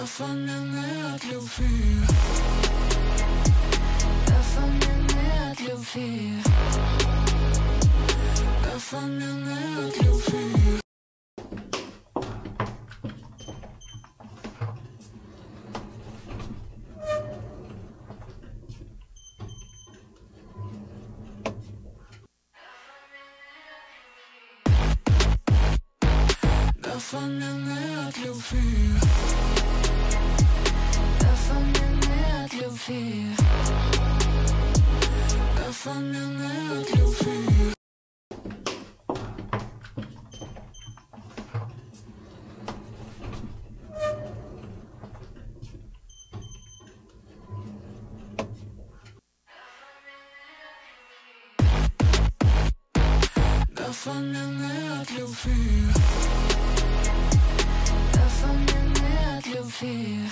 fann jag med att Luffy. Där fann jag med att Luffy. Där fann jag med att Luffy. Där fann jag med att Luffy. Där fann jag med att Luffy. Där fann jag med att Luffy. Där fann jag med att Luffy. Där fann jag med att Luffy.